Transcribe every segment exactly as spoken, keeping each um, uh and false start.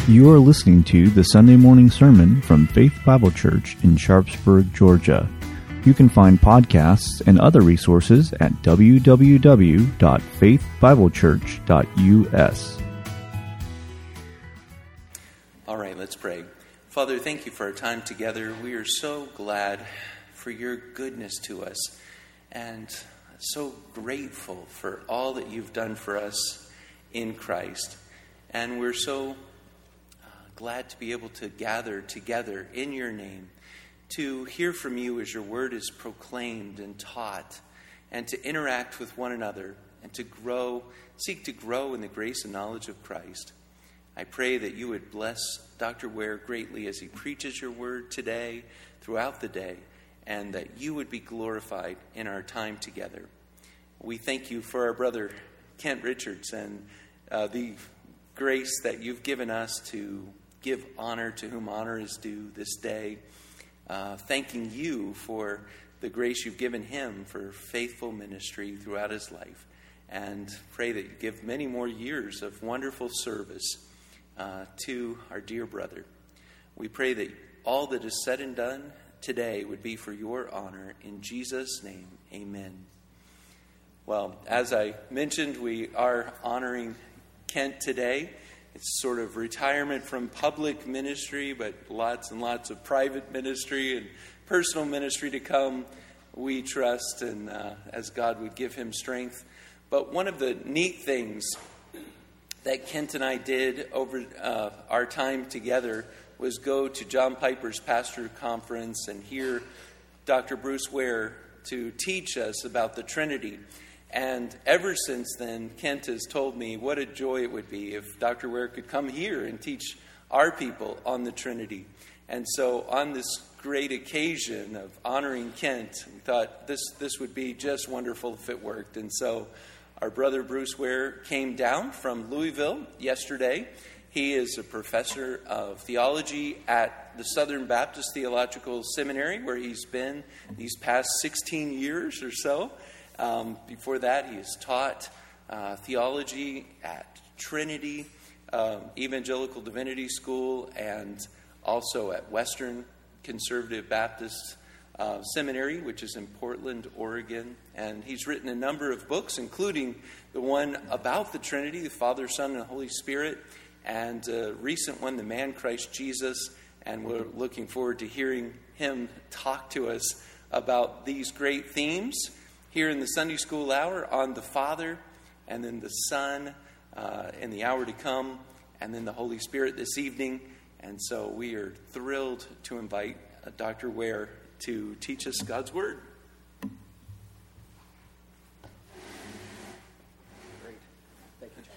You are listening to the Sunday morning sermon from Faith Bible Church in Sharpsburg, Georgia. You can find podcasts and other resources at w w w dot faith bible church dot u s. All right, let's pray. Father, thank you for our time together. We are so glad for your goodness to us and so grateful for all that you've done for us in Christ. And we're so glad to be able to gather together in your name to hear from you as your word is proclaimed and taught, and to interact with one another and to grow, seek to grow in the grace and knowledge of Christ. I pray that you would bless Doctor Ware greatly as he preaches your word today, throughout the day, and that you would be glorified in our time together. We thank you for our brother Kent Richards and uh, the grace that you've given us to give honor to whom honor is due this day. Uh, thanking you for the grace you've given him for faithful ministry throughout his life. And pray that you give many more years of wonderful service uh, to our dear brother. We pray that all that is said and done today would be for your honor. In Jesus' name, amen. Well, as I mentioned, we are honoring Kent today. It's sort of retirement from public ministry, but lots and lots of private ministry and personal ministry to come, we trust, and uh, as God would give him strength. But one of the neat things that Kent and I did over uh, our time together was go to John Piper's pastor conference and hear Doctor Bruce Ware to teach us about the Trinity. And ever since then, Kent has told me what a joy it would be if Doctor Ware could come here and teach our people on the Trinity. And so on this great occasion of honoring Kent, we thought this, this would be just wonderful if it worked. And so our brother Bruce Ware came down from Louisville yesterday. He is a professor of theology at the Southern Baptist Theological Seminary, where he's been these past sixteen years or so. Um, before that, he has taught uh, theology at Trinity, uh, Evangelical Divinity School, and also at Western Conservative Baptist uh, Seminary, which is in Portland, Oregon. And he's written a number of books, including the one about the Trinity, the Father, Son, and Holy Spirit, and a recent one, The Man Christ Jesus. And we're looking forward to hearing him talk to us about these great themes here in the Sunday School Hour on the Father, and then the Son uh, in the hour to come, and then the Holy Spirit this evening. And so we are thrilled to invite uh, Doctor Ware to teach us God's Word. Great. Thank you, John.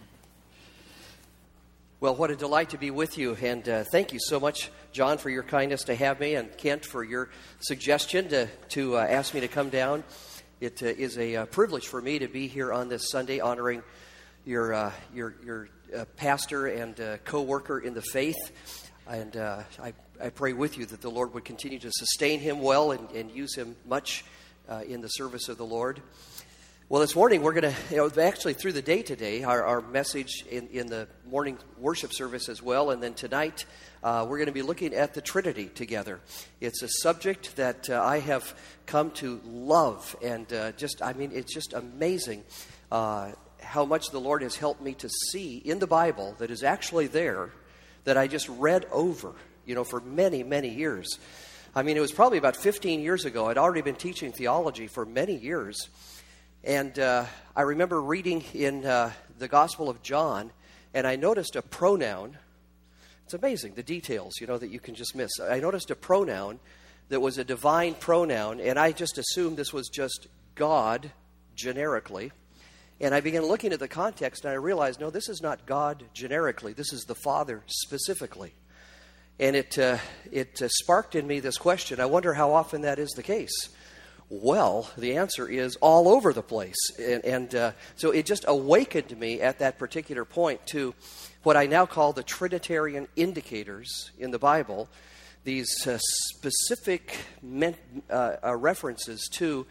Well, what a delight to be with you, and uh, thank you so much, John, for your kindness to have me, and Kent for your suggestion to, to uh, ask me to come down. It uh, is a uh, privilege for me to be here on this Sunday honoring your uh, your your uh, pastor and uh, co-worker in the faith. And uh, I, I pray with you that the Lord would continue to sustain him well and, and use him much uh, in the service of the Lord. Well, this morning we're going to, you know, actually through the day today, our, our message in, in the morning worship service as well, and then tonight uh, we're going to be looking at the Trinity together. It's a subject that uh, I have come to love, and uh, just, I mean, it's just amazing uh, how much the Lord has helped me to see in the Bible that is actually there, that I just read over, you know, for many, many years. I mean, it was probably about fifteen years ago. I'd already been teaching theology for many years. And uh, I remember reading in uh, the Gospel of John, and I noticed a pronoun. It's amazing, the details, you know, that you can just miss. I noticed a pronoun that was a divine pronoun, and I just assumed this was just God generically. And I began looking at the context, and I realized, no, this is not God generically. This is the Father specifically. And it, uh, it uh, sparked in me this question. I wonder how often that is the case. Well, the answer is all over the place. And, and uh, so it just awakened me at that particular point to what I now call the Trinitarian indicators in the Bible, these uh, specific men, uh, uh, references to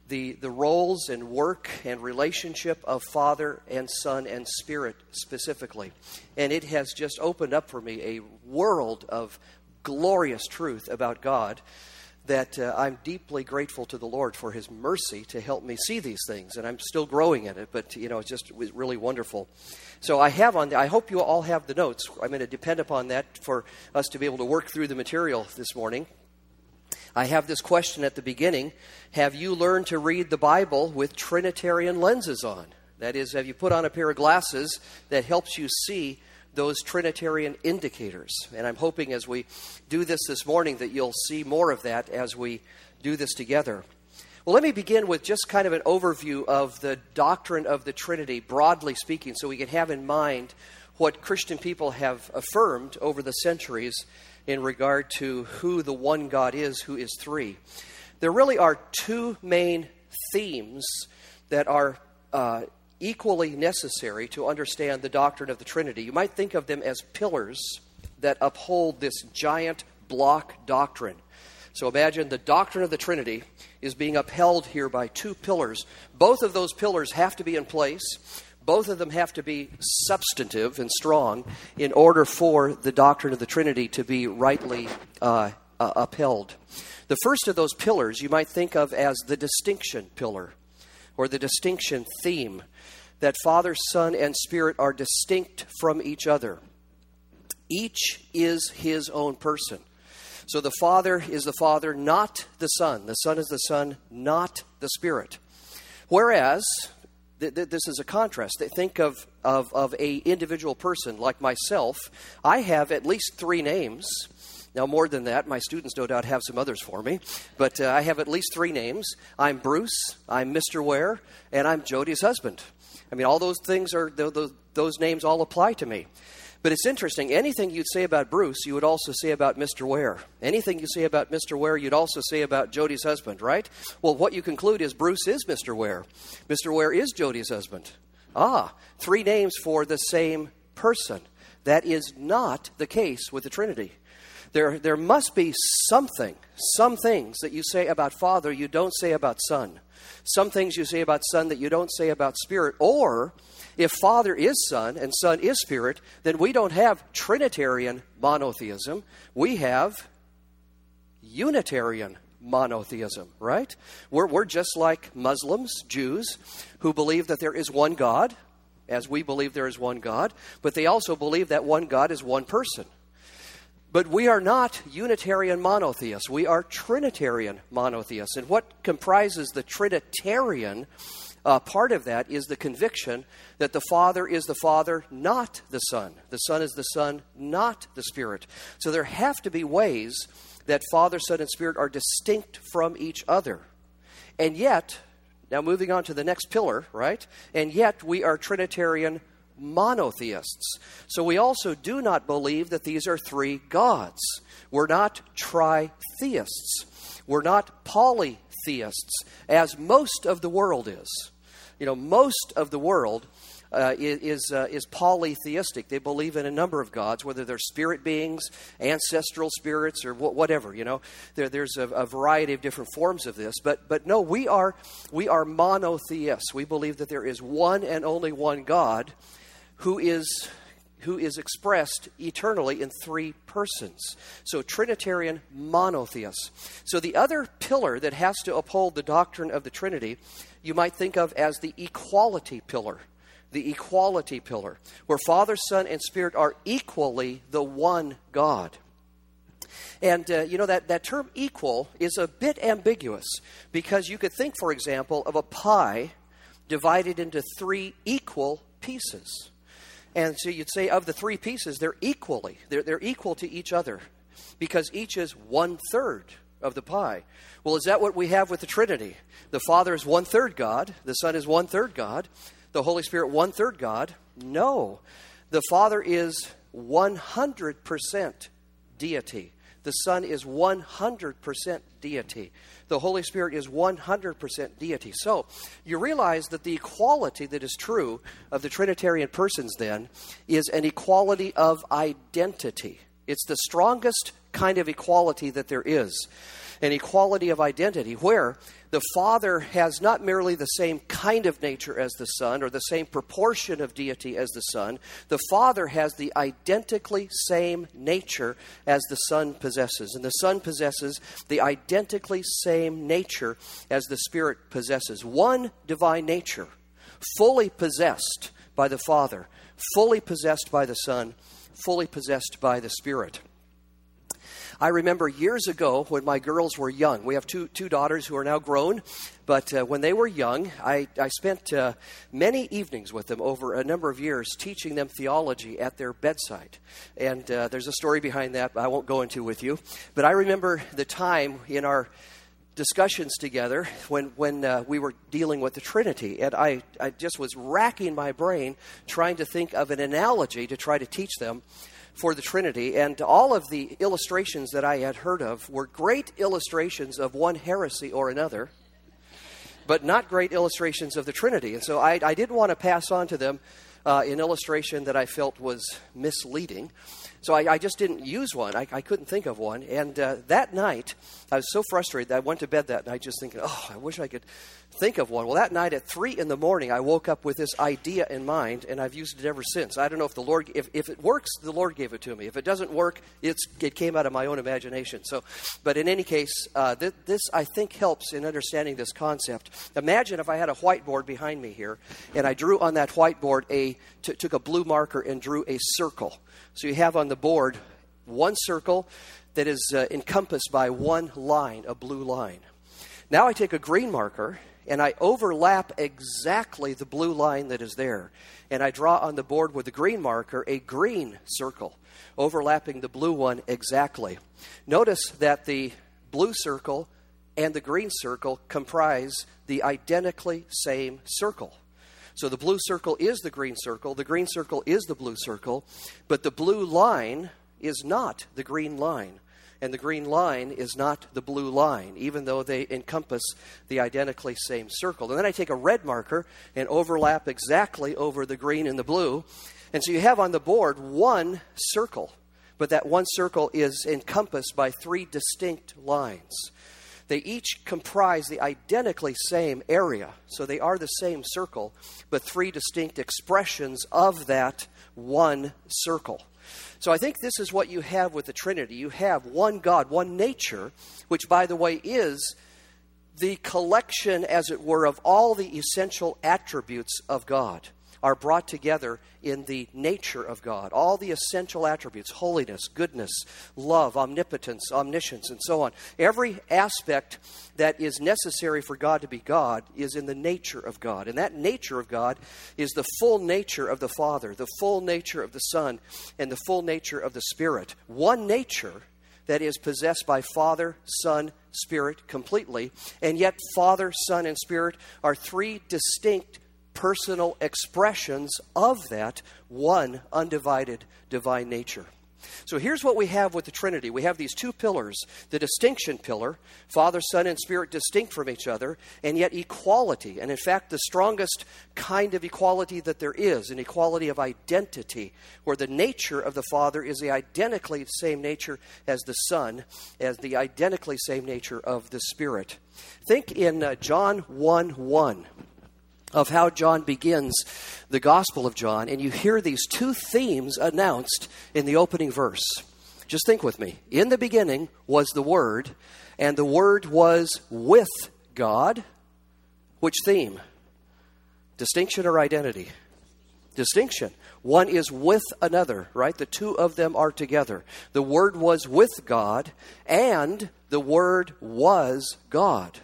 the, the roles and work and relationship of Father and Son and Spirit specifically. And it has just opened up for me a world of glorious truth about God that uh, I'm deeply grateful to the Lord for His mercy to help me see these things. And I'm still growing in it, but, you know, it's just it was really wonderful. So I have on, the, I hope you all have the notes. I'm going to depend upon that for us to be able to work through the material this morning. I have this question at the beginning. Have you learned to read the Bible with Trinitarian lenses on? That is, have you put on a pair of glasses that helps you see those Trinitarian indicators? And I'm hoping as we do this this morning that you'll see more of that as we do this together. Well, let me begin with just kind of an overview of the doctrine of the Trinity, broadly speaking, so we can have in mind what Christian people have affirmed over the centuries in regard to who the one God is, who is three. There really are two main themes that are uh, equally necessary to understand the doctrine of the Trinity. You might think of them as pillars that uphold this giant block doctrine. So imagine the doctrine of the Trinity is being upheld here by two pillars. Both of those pillars have to be in place. Both of them have to be substantive and strong in order for the doctrine of the Trinity to be rightly uh, uh, upheld. The first of those pillars you might think of as the distinction pillar, or the distinction theme, that Father, Son, and Spirit are distinct from each other. Each is His own person. So the Father is the Father, not the Son. The Son is the Son, not the Spirit. Whereas, th- th- this is a contrast. Think of, of, of a individual person like myself. I have at least three names. Now, more than that, my students no doubt have some others for me. But uh, I have at least three names. I'm Bruce, I'm Mister Ware, and I'm Jody's husband. I mean, all those things are, those, those names all apply to me. But it's interesting. Anything you'd say about Bruce, you would also say about Mister Ware. Anything you say about Mister Ware, you'd also say about Jody's husband, right? Well, what you conclude is Bruce is Mister Ware. Mister Ware is Jody's husband. Ah, three names for the same person. That is not the case with the Trinity. There, there must be something, some things that you say about Father you don't say about Son. Some things you say about Son that you don't say about Spirit. Or, if Father is Son and Son is Spirit, then we don't have Trinitarian monotheism. We have Unitarian monotheism, right? We're, we're just like Muslims, Jews, who believe that there is one God, as we believe there is one God, but they also believe that one God is one person. But we are not Unitarian monotheists. We are Trinitarian monotheists. And what comprises the Trinitarian uh, part of that is the conviction that the Father is the Father, not the Son. The Son is the Son, not the Spirit. So there have to be ways that Father, Son, and Spirit are distinct from each other. And yet, now moving on to the next pillar, right? And yet we are Trinitarian monotheists. So we also do not believe that these are three gods. We're not tritheists. We're not polytheists, as most of the world is. You know, most of the world uh, is uh, is polytheistic. They believe in a number of gods, whether they're spirit beings, ancestral spirits, or wh- whatever. You know, there, there's a, a variety of different forms of this. But but no, we are we are monotheists. We believe that there is one and only one God, who is who is expressed eternally in three persons. So Trinitarian monotheists. So the other pillar that has to uphold the doctrine of the Trinity, you might think of as the equality pillar. The equality pillar, where Father, Son, and Spirit are equally the one God. And, uh, you know, that, that term equal is a bit ambiguous, because you could think, for example, of a pie divided into three equal pieces. And so you'd say of the three pieces, they're equally, they're, they're equal to each other, because each is one-third of the pie. Well, is that what we have with the Trinity? The Father is one-third God, the Son is one-third God, the Holy Spirit one-third God? No. The Father is one hundred percent deity. The Son is one hundred percent deity. The Holy Spirit is one hundred percent deity. So, you realize that the equality that is true of the Trinitarian persons then is an equality of identity. It's the strongest kind of equality that there is. an equality of identity, where the Father has not merely the same kind of nature as the Son or the same proportion of deity as the Son. The Father has the identically same nature as the Son possesses. And the Son possesses the identically same nature as the Spirit possesses. One divine nature, fully possessed by the Father, fully possessed by the Son, fully possessed by the Spirit. I remember years ago when my girls were young. We have two two daughters who are now grown, but uh, when they were young, I, I spent uh, many evenings with them over a number of years teaching them theology at their bedside. And uh, there's a story behind that I won't go into with you. But I remember the time in our discussions together when when uh, we were dealing with the Trinity, and I, I just was racking my brain trying to think of an analogy to try to teach them for the Trinity, and all of the illustrations that I had heard of were great illustrations of one heresy or another, but not great illustrations of the Trinity. And so I, I didn't want to pass on to them uh, an illustration that I felt was misleading. So I, I just didn't use one. I, I couldn't think of one. And uh, that night, I was so frustrated that I went to bed that night just thinking, oh, I wish I could think of one. Well, that night at three in the morning, I woke up with this idea in mind, and I've used it ever since. I don't know if the Lord, if, if it works, the Lord gave it to me. If it doesn't work, it's it came out of my own imagination. So, but in any case, uh, th- this, I think, helps in understanding this concept. Imagine if I had a whiteboard behind me here, and I drew on that whiteboard, a t- took a blue marker and drew a circle. So you have on the board one circle that is uh, encompassed by one line, a blue line. Now I take a green marker and I overlap exactly the blue line that is there. And I draw on the board with the green marker a green circle, overlapping the blue one exactly. Notice that the blue circle and the green circle comprise the identically same circle. So the blue circle is the green circle, the green circle is the blue circle, but the blue line is not the green line, and the green line is not the blue line, even though they encompass the identically same circle. And then I take a red marker and overlap exactly over the green and the blue, and so you have on the board one circle, but that one circle is encompassed by three distinct lines. They each comprise the identically same area, so they are the same circle, but three distinct expressions of that one circle. So I think this is what you have with the Trinity. You have one God, one nature, which, by the way, is the collection, as it were, of all the essential attributes of God are brought together in the nature of God. All the essential attributes, holiness, goodness, love, omnipotence, omniscience, and so on. Every aspect that is necessary for God to be God is in the nature of God. And that nature of God is the full nature of the Father, the full nature of the Son, and the full nature of the Spirit. One nature that is possessed by Father, Son, Spirit completely. And yet Father, Son, and Spirit are three distinct personal expressions of that one undivided divine nature. So here's what we have with the Trinity. We have these two pillars, the distinction pillar, Father, Son, and Spirit distinct from each other, and yet equality. And in fact, the strongest kind of equality that there is, an equality of identity, where the nature of the Father is the identically same nature as the Son, as the identically same nature of the Spirit. Think in uh, John one one. Of how John begins the Gospel of John, and you hear these two themes announced in the opening verse. Just think with me. In the beginning was the Word, and the Word was with God. Which theme? Distinction or identity? Distinction. One is with another, right? The two of them are together. The Word was with God, and the Word was God.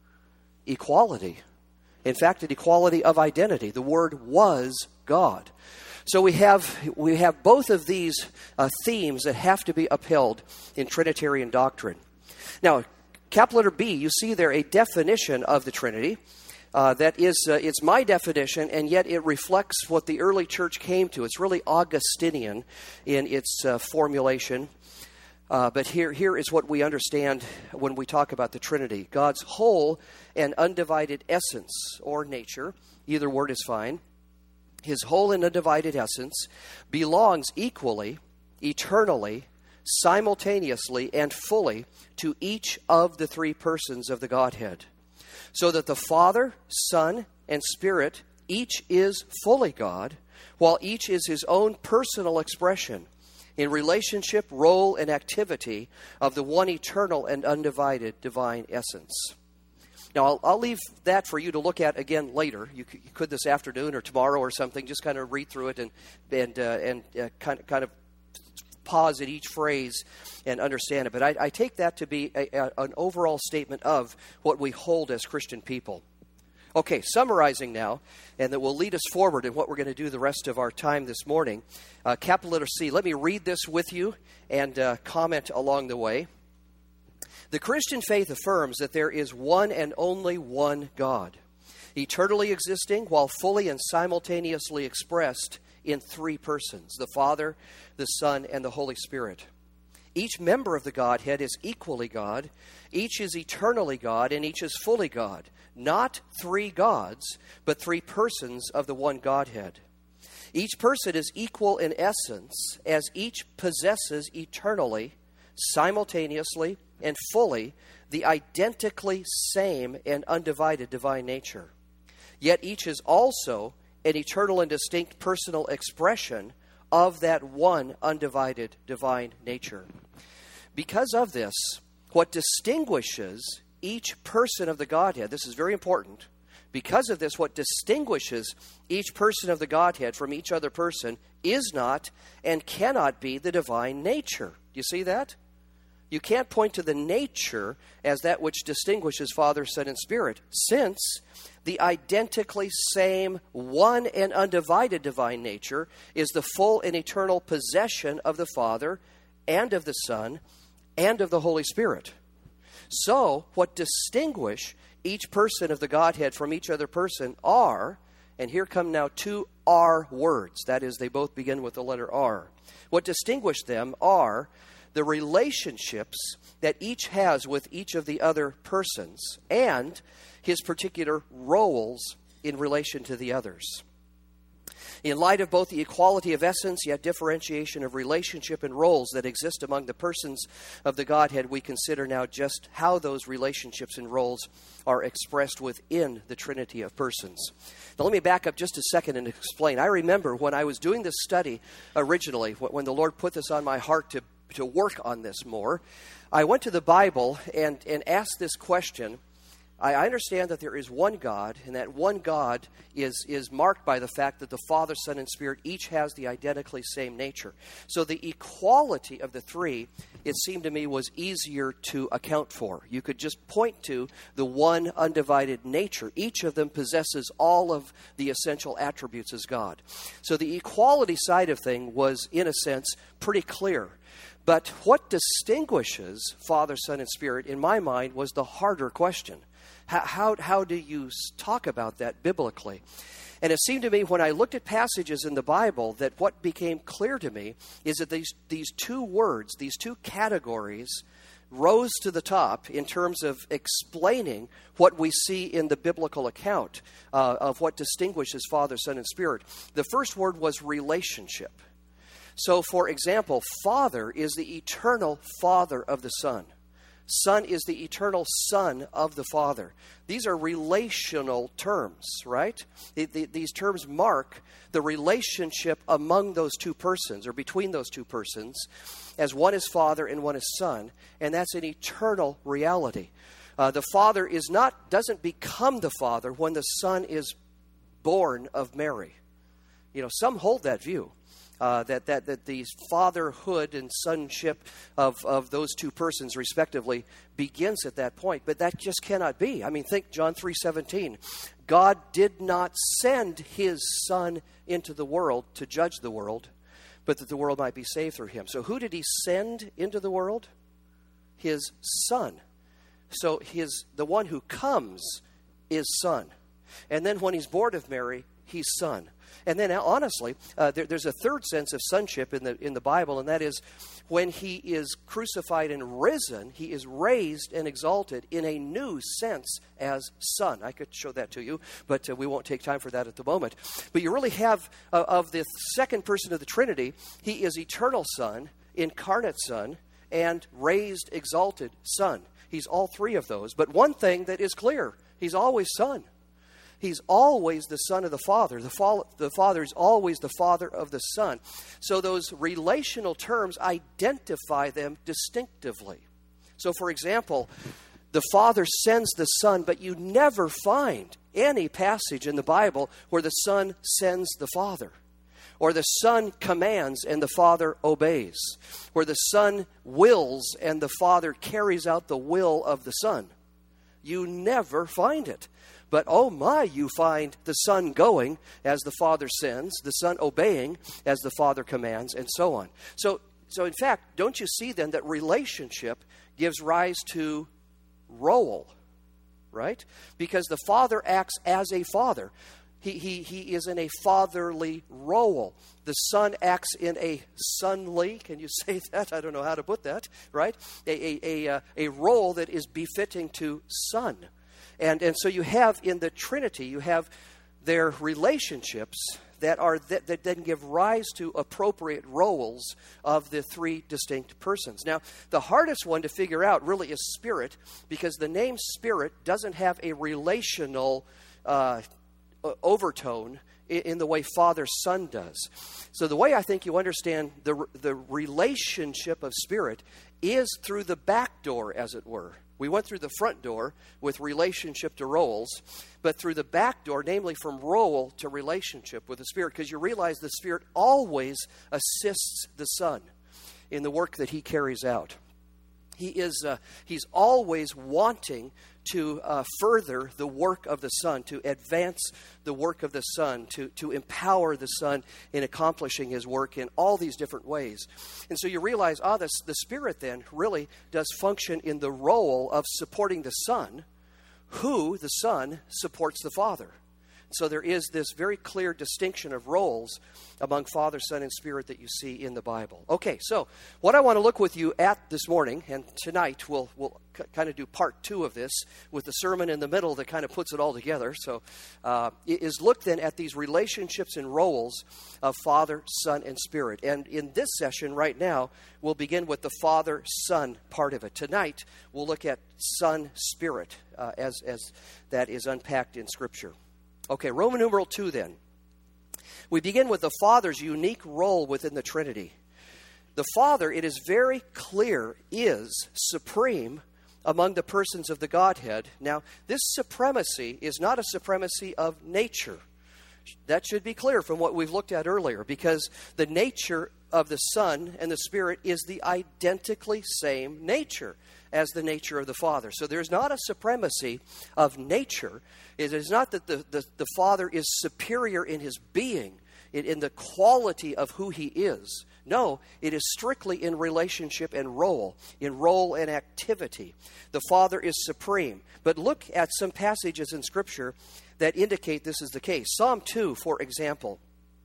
Equality. In fact, an equality of identity. The Word was God. So we have we have both of these uh, themes that have to be upheld in Trinitarian doctrine. Now, capital letter B, you see there a definition of the Trinity. Uh, that is, uh, it's my definition, and yet it reflects what the early church came to. It's really Augustinian in its uh, formulation. Uh, but here, here is what we understand when we talk about the Trinity. God's whole and undivided essence or nature, either word is fine, his whole and undivided essence belongs equally, eternally, simultaneously and fully to each of the three persons of the Godhead, so that the Father, Son, and Spirit each is fully God, while each is his own personal expression in relationship, role, and activity of the one eternal and undivided divine essence. Now, I'll, I'll leave that for you to look at again later. You could, you could this afternoon or tomorrow or something. Just kind of read through it and and uh, and uh, kind of kind of pause at each phrase and understand it. But I, I take that to be a, a, an overall statement of what we hold as Christian people. Okay, summarizing now, and that will lead us forward in what we're going to do the rest of our time this morning. Uh, capital letter C. Let me read this with you and uh, comment along the way. The Christian faith affirms that there is one and only one God, eternally existing while fully and simultaneously expressed in three persons, the Father, the Son, and the Holy Spirit. Each member of the Godhead is equally God, each is eternally God, and each is fully God. Not three gods, but three persons of the one Godhead. Each person is equal in essence, as each possesses eternally, simultaneously, and fully the identically same and undivided divine nature. Yet each is also an eternal and distinct personal expression of that one undivided divine nature. Because of this, what distinguishes each person of the Godhead, this is very important, because of this, what distinguishes each person of the Godhead from each other person is not and cannot be the divine nature. Do you see that? You can't point to the nature as that which distinguishes Father, Son, and Spirit, since the identically same one and undivided divine nature is the full and eternal possession of the Father and of the Son and of the Holy Spirit. So, what distinguish each person of the Godhead from each other person are, and here come now two R words, that is, they both begin with the letter R. What distinguish them are the relationships that each has with each of the other persons and his particular roles in relation to the others. In light of both the equality of essence yet differentiation of relationship and roles that exist among the persons of the Godhead, we consider now just how those relationships and roles are expressed within the Trinity of persons. Now let me back up just a second and explain. I remember when I was doing this study originally, when the Lord put this on my heart to to work on this more, I went to the Bible and, and asked this question. I understand that there is one God, and that one God is, is marked by the fact that the Father, Son, and Spirit each has the identically same nature. So the equality of the three, it seemed to me, was easier to account for. You could just point to the one undivided nature. Each of them possesses all of the essential attributes as God. So the equality side of thing was, in a sense, pretty clear. But what distinguishes Father, Son, and Spirit, in my mind, was the harder question. How, how, how do you talk about that biblically? And it seemed to me when I looked at passages in the Bible that what became clear to me is that these, these two words, these two categories, rose to the top in terms of explaining what we see in the biblical account uh, of what distinguishes Father, Son, and Spirit. The first word was relationship. So, for example, Father is the eternal Father of the Son. Son is the eternal Son of the Father. These are relational terms, right? These terms mark the relationship among those two persons, or between those two persons, as one is Father and one is Son, and that's an eternal reality. Uh, the Father is not doesn't become the Father when the Son is born of Mary. You know, some hold that view. Uh, that, that that the fatherhood and sonship of, of those two persons, respectively, begins at that point. But that just cannot be. I mean, think John three seventeen. God did not send his Son into the world to judge the world, but that the world might be saved through him. So who did he send into the world? His Son. So his the one who comes is Son. And then when he's born of Mary, he's Son. And then, honestly, uh, there, there's a third sense of sonship in the in the Bible, and that is when he is crucified and risen, he is raised and exalted in a new sense as Son. I could show that to you, but uh, we won't take time for that at the moment. But you really have, uh, of the second person of the Trinity, he is eternal Son, incarnate Son, and raised, exalted Son. He's all three of those. But one thing that is clear, he's always Son. He's always the Son of the Father. The, fa- the Father is always the Father of the Son. So those relational terms identify them distinctively. So, for example, the Father sends the Son, but you never find any passage in the Bible where the Son sends the Father, or the Son commands and the Father obeys, where the Son wills and the Father carries out the will of the Son. You never find it. But oh my, you find the Son going as the Father sends, the Son obeying as the Father commands, and so on. So, so in fact, don't you see then that relationship gives rise to role, right? Because the Father acts as a father. He, he, he is in a fatherly role. The Son acts in a sonly, can you say that? I don't know how to put that, right? A, a, a, uh, a role that is befitting to Son. And, and so you have in the Trinity, you have their relationships that are that, that then give rise to appropriate roles of the three distinct persons. Now, the hardest one to figure out really is Spirit, because the name Spirit doesn't have a relational uh, overtone in the way Father Son does. So the way I think you understand the the relationship of Spirit is through the back door, as it were. We went through the front door with relationship to roles, but through the back door, namely from role to relationship with the Spirit, because you realize the Spirit always assists the Son in the work that he carries out. He is uh, he's always wanting to uh, further the work of the Son, to advance the work of the Son, to, to empower the Son in accomplishing his work in all these different ways. And so you realize, ah, the, the Spirit then really does function in the role of supporting the Son, who, the Son, supports the Father. So there is this very clear distinction of roles among Father, Son, and Spirit that you see in the Bible. Okay, so what I want to look with you at this morning, and tonight we'll, we'll c- kind of do part two of this with the sermon in the middle that kind of puts it all together. So uh, is look then at these relationships and roles of Father, Son, and Spirit. And in this session right now, we'll begin with the Father, Son part of it. Tonight, we'll look at Son, Spirit uh, as, as that is unpacked in Scripture. Okay, Roman numeral two then. We begin with the Father's unique role within the Trinity. The Father, it is very clear, is supreme among the persons of the Godhead. Now, this supremacy is not a supremacy of nature. That should be clear from what we've looked at earlier, because the nature of the Son and the Spirit is the identically same nature as the nature of the Father. So there's not a supremacy of nature. It is not that the, the, the Father is superior in his being, in, in the quality of who he is. No, it is strictly in relationship and role, in role and activity. The Father is supreme. But look at some passages in Scripture that indicate this is the case. Psalm two, for example,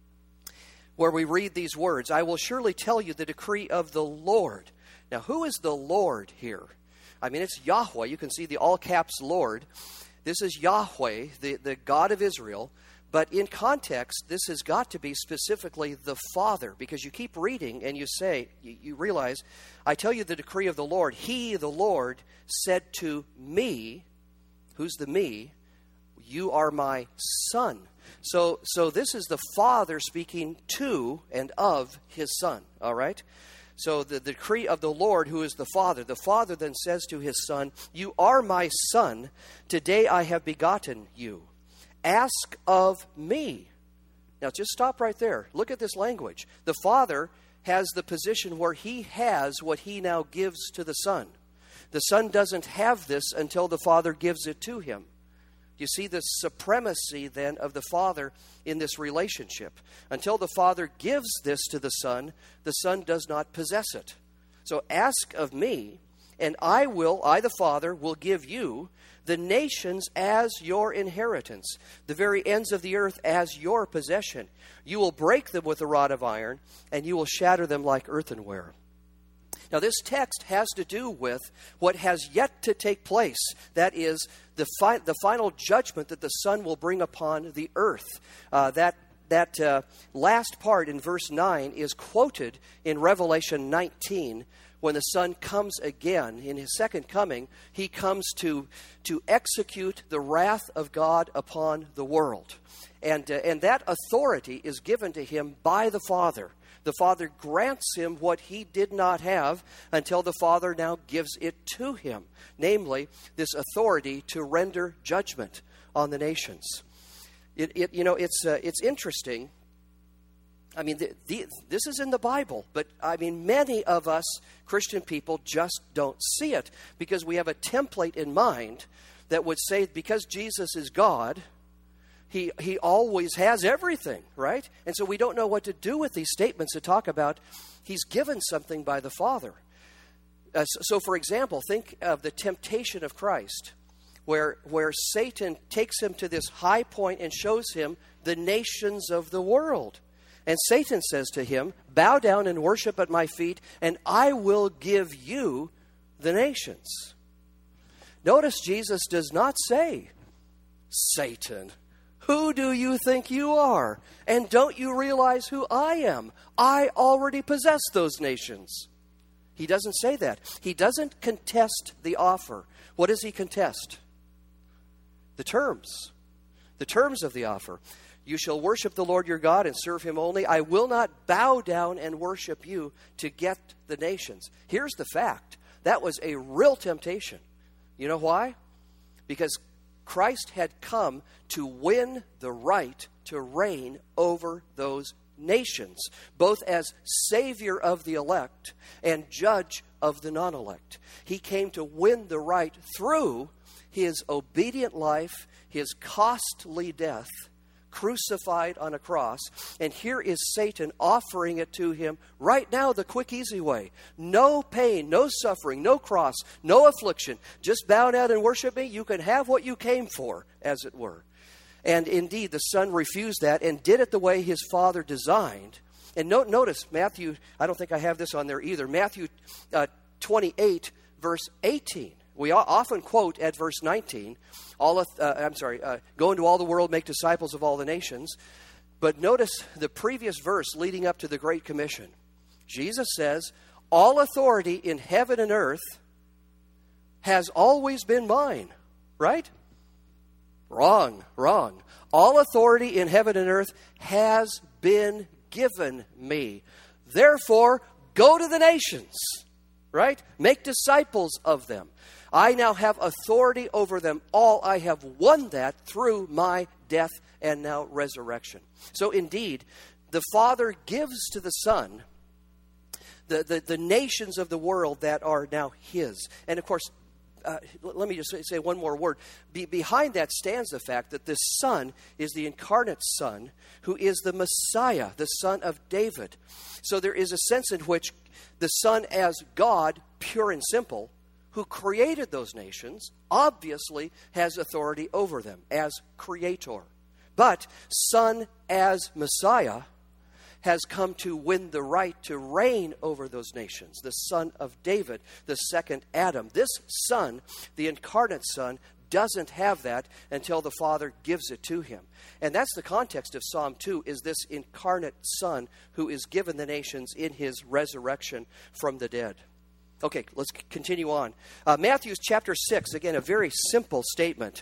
where we read these words, "I will surely tell you the decree of the Lord." Now, who is the Lord here? I mean, it's Yahweh. You can see the all caps Lord. This is Yahweh, the, the God of Israel. But in context, this has got to be specifically the Father, because you keep reading and you say, you, you realize, "I tell you the decree of the Lord. He, the Lord, said to me," who's the me? "You are my Son." So, so this is the Father speaking to and of his Son, all right? So the decree of the Lord, who is the Father, the Father then says to his Son, "You are my Son, today I have begotten you. Ask of me." Now just stop right there. Look at this language. The Father has the position where he has what he now gives to the Son. The Son doesn't have this until the Father gives it to him. You see the supremacy then of the Father in this relationship. Until the Father gives this to the Son, the Son does not possess it. So ask of me, and I will, I the Father, will give you the nations as your inheritance, the very ends of the earth as your possession. You will break them with a rod of iron, and you will shatter them like earthenware. Now, this text has to do with what has yet to take place. That is, the, fi- the final judgment that the Son will bring upon the earth. Uh, that that uh, last part in verse nine is quoted in Revelation nineteen. When the Son comes again in his second coming, he comes to, to execute the wrath of God upon the world. And, uh, and that authority is given to him by the Father. The Father grants him what he did not have until the Father now gives it to him, namely this authority to render judgment on the nations. It, it you know, it's uh, it's interesting. I mean, the, the, this is in the Bible, but I mean, many of us Christian people just don't see it because we have a template in mind that would say because Jesus is God, he, he always has everything, right? And so we don't know what to do with these statements that talk about he's given something by the Father. Uh, so, so, for example, think of the temptation of Christ, where, where Satan takes him to this high point and shows him the nations of the world. And Satan says to him, bow down and worship at my feet, and I will give you the nations. Notice Jesus does not say, Satan, who do you think you are? And don't you realize who I am? I already possess those nations. He doesn't say that. He doesn't contest the offer. What does he contest? The terms. The terms of the offer. You shall worship the Lord your God and serve him only. I will not bow down and worship you to get the nations. Here's the fact. That was a real temptation. You know why? Because Christ had come to win the right to reign over those nations, both as Savior of the elect and Judge of the non-elect. He came to win the right through his obedient life, his costly death, crucified on a cross, and here is Satan offering it to him right now, the quick, easy way. No pain, no suffering, no cross, no affliction. Just bow down and worship me. You can have what you came for, as it were. And indeed, the Son refused that and did it the way his Father designed. And no, notice, Matthew, I don't think I have this on there either, Matthew uh, twenty-eight, verse eighteen. We often quote at verse nineteen, all uh, I'm sorry, uh, go into all the world, make disciples of all the nations. But notice the previous verse leading up to the Great Commission. Jesus says, all authority in heaven and earth has always been mine, right? Wrong, wrong. All authority in heaven and earth has been given me. Therefore, go to the nations, right? Make disciples of them. I now have authority over them all. I have won that through my death and now resurrection. So indeed, the Father gives to the Son the, the, the nations of the world that are now his. And of course, uh, let me just say one more word. Be, behind that stands the fact that this Son is the incarnate Son who is the Messiah, the Son of David. So there is a sense in which the Son as God, pure and simple, who created those nations, obviously has authority over them as creator. But Son as Messiah has come to win the right to reign over those nations. The Son of David, the second Adam. This Son, the incarnate Son, doesn't have that until the Father gives it to him. And that's the context of Psalm two, is this incarnate Son who is given the nations in his resurrection from the dead. Okay, let's continue on. Uh, Matthew chapter six, again, a very simple statement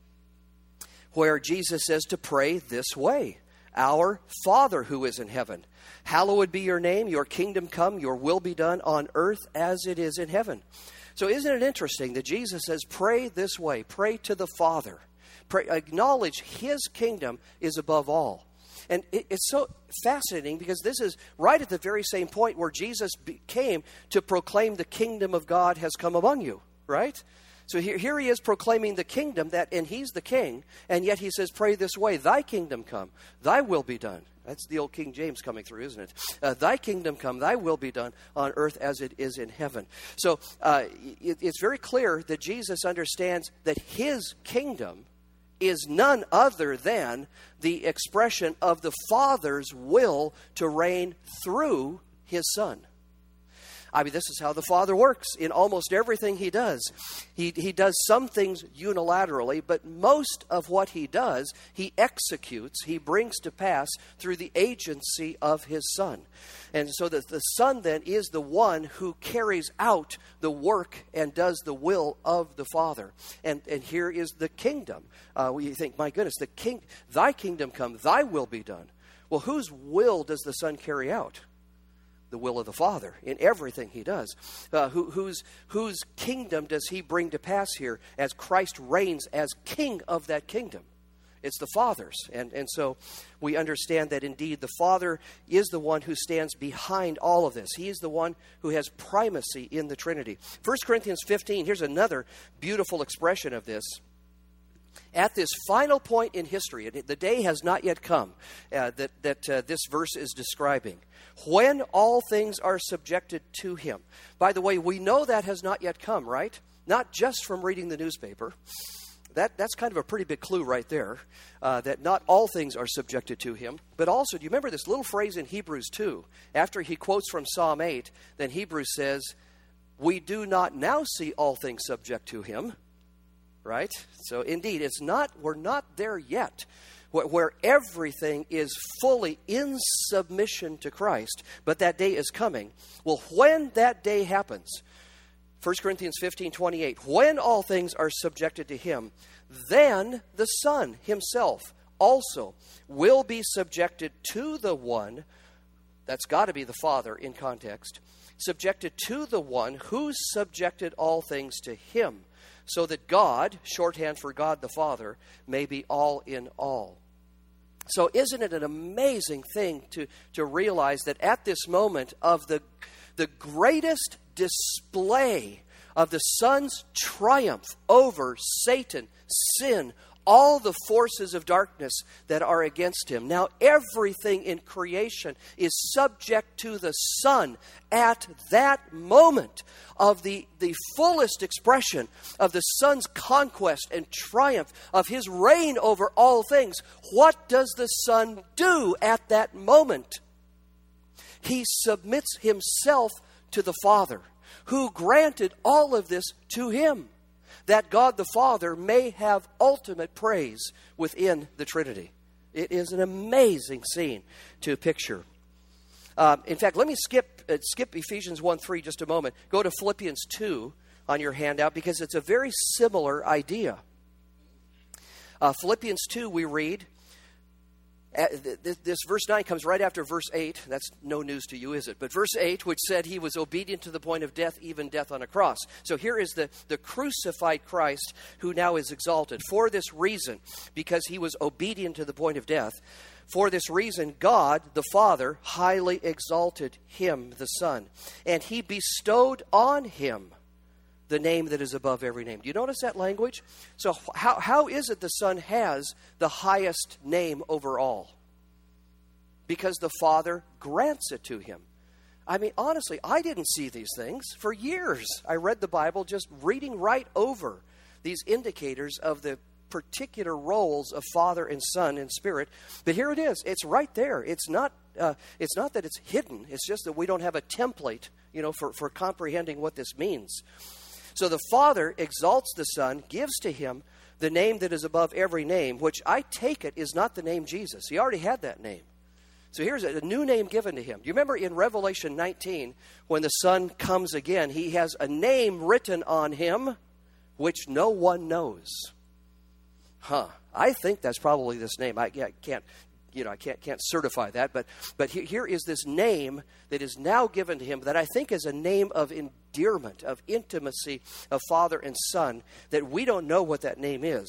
where Jesus says to pray this way. Our Father who is in heaven, hallowed be your name, your kingdom come, your will be done on earth as it is in heaven. So isn't it interesting that Jesus says pray this way, pray to the Father. Pray, acknowledge his kingdom is above all. And it, it's so fascinating because this is right at the very same point where Jesus came to proclaim the kingdom of God has come among you, right? So here, here he is proclaiming the kingdom, that, and he's the king, and yet he says, pray this way, thy kingdom come, thy will be done. That's the old King James coming through, isn't it? Uh, thy kingdom come, thy will be done on earth as it is in heaven. So uh, it, it's very clear that Jesus understands that his kingdom is none other than the expression of the Father's will to reign through his Son. I mean, this is how the Father works in almost everything he does. He, he does some things unilaterally, but most of what he does, he executes, he brings to pass through the agency of his Son. And so that the Son then is the one who carries out the work and does the will of the Father. And and here is the kingdom. Uh, we think, my goodness, the king, thy kingdom come, thy will be done. Well, whose will does the Son carry out? The will of the Father in everything he does. Uh, who, whose, whose kingdom does he bring to pass here as Christ reigns as king of that kingdom? It's the Father's. And, and so we understand that indeed the Father is the one who stands behind all of this. He is the one who has primacy in the Trinity. First Corinthians fifteen, here's another beautiful expression of this. At this final point in history, the day has not yet come uh, that, that uh, this verse is describing, when all things are subjected to him. By the way, we know that has not yet come, right? Not just from reading the newspaper. That, that's kind of a pretty big clue right there, uh, that not all things are subjected to him. But also, do you remember this little phrase in Hebrews two? After he quotes from Psalm eight, then Hebrews says, we do not now see all things subject to him. Right? So indeed, it's not, we're not there yet, where, where everything is fully in submission to Christ, but that day is coming. Well, when that day happens, First Corinthians fifteen twenty-eight, when all things are subjected to him, then the Son himself also will be subjected to the one, that's got to be the Father in context, subjected to the one who subjected all things to him, so that God, shorthand for God the Father, may be all in all. So isn't it an amazing thing to, to realize that at this moment of the, the greatest display of the Son's triumph over Satan, sin, all the forces of darkness that are against him. Now everything in creation is subject to the Son at that moment of the, the fullest expression of the Son's conquest and triumph of his reign over all things. What does the Son do at that moment? He submits himself to the Father, who granted all of this to him, that God the Father may have ultimate praise within the Trinity. It is an amazing scene to picture. Um, in fact, let me skip uh, skip Ephesians one three just a moment. Go to Philippians two on your handout, because it's a very similar idea. Uh, Philippians two, we read, uh, th- this verse nine comes right after verse eight. That's no news to you, is it? But verse eight, which said he was obedient to the point of death, even death on a cross. So here is the, the crucified Christ who now is exalted. For this reason, because he was obedient to the point of death, for this reason, God, the Father, highly exalted him, the Son, and he bestowed on him the name that is above every name. Do you notice that language? So how, how is it the Son has the highest name over all? Because the Father grants it to him. I mean, honestly, I didn't see these things for years. I read the Bible just reading right over these indicators of the particular roles of Father and Son and Spirit. But here it is. It's right there. It's not uh, it's not that it's hidden. It's just that we don't have a template, you know, for, for comprehending what this means. So the Father exalts the Son, gives to him the name that is above every name, which I take it is not the name Jesus. He already had that name. So here's a, a new name given to him. Do you remember in Revelation nineteen, when the Son comes again, he has a name written on him which no one knows? Huh. I think that's probably this name. I, yeah, I can't, you know, I can't can't certify that, but but here, here is this name that is now given to him that I think is a name of endearment, of intimacy, of Father and Son, that we don't know what that name is.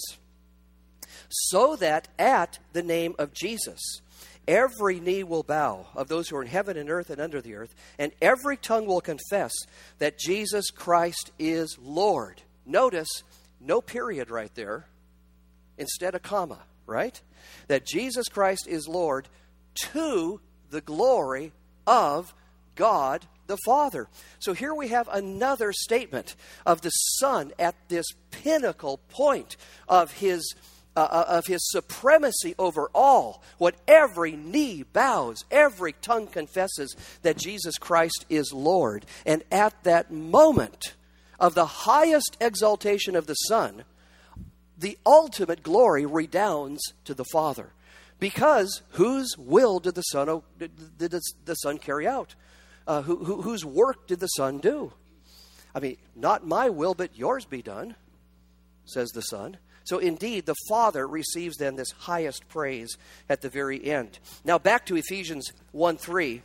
So that at the name of Jesus, every knee will bow, of those who are in heaven and earth and under the earth, and every tongue will confess that Jesus Christ is Lord. Notice, no period right there. Instead a comma, right? That Jesus Christ is Lord to the glory of God the Father. So here we have another statement of the Son at this pinnacle point of his uh, of his supremacy over all, when every knee bows, every tongue confesses that Jesus Christ is Lord. And at that moment of the highest exaltation of the Son, the ultimate glory redounds to the Father. Because whose will did the Son, did the Son carry out? Uh, who, who, whose work did the Son do? I mean, not my will, but yours be done, says the Son. So indeed, the Father receives then this highest praise at the very end. Now back to Ephesians one three,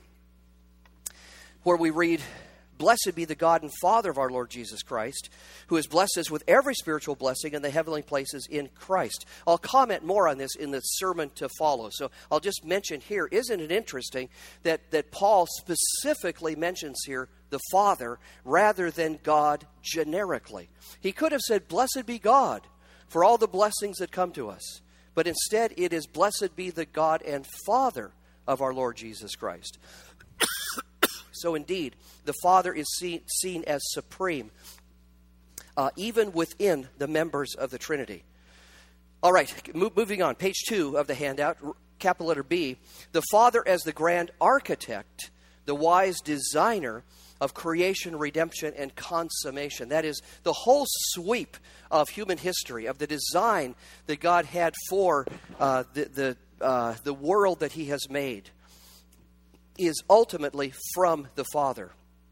where we read, "Blessed be the God and Father of our Lord Jesus Christ, who has blessed us with every spiritual blessing in the heavenly places in Christ." I'll comment more on this in the sermon to follow. So I'll just mention here, isn't it interesting that, that Paul specifically mentions here the Father rather than God generically? He could have said, "Blessed be God for all the blessings that come to us." But instead it is, "Blessed be the God and Father of our Lord Jesus Christ." So indeed, the Father is seen, seen as supreme, uh, even within the members of the Trinity. All right, mo- moving on. Page two of the handout, capital letter B. The Father as the grand architect, the wise designer of creation, redemption, and consummation. That is the whole sweep of human history, of the design that God had for uh, the, the, uh, the world that he has made, is ultimately from the Father.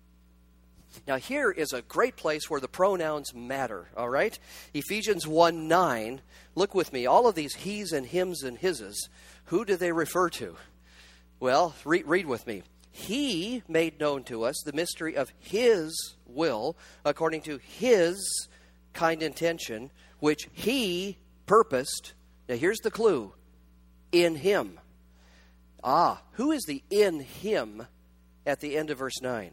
Now here is a great place where the pronouns matter, all right? Ephesians one nine, look with me, all of these he's and hims and his's, who do they refer to? Well, read, read with me. He made known to us the mystery of his will, according to his kind intention, which he purposed. Now here's the clue, in him. Ah, who is the in him at the end of verse nine?